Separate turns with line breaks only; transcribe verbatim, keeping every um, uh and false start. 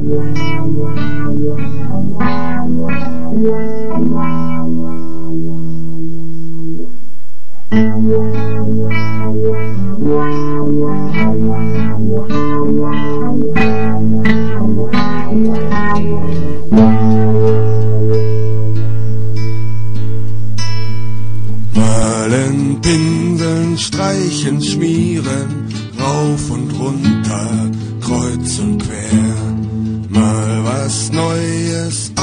Malen, pinseln, streichen, schmieren, rauf und runter, kreuz und quer, mal was Neues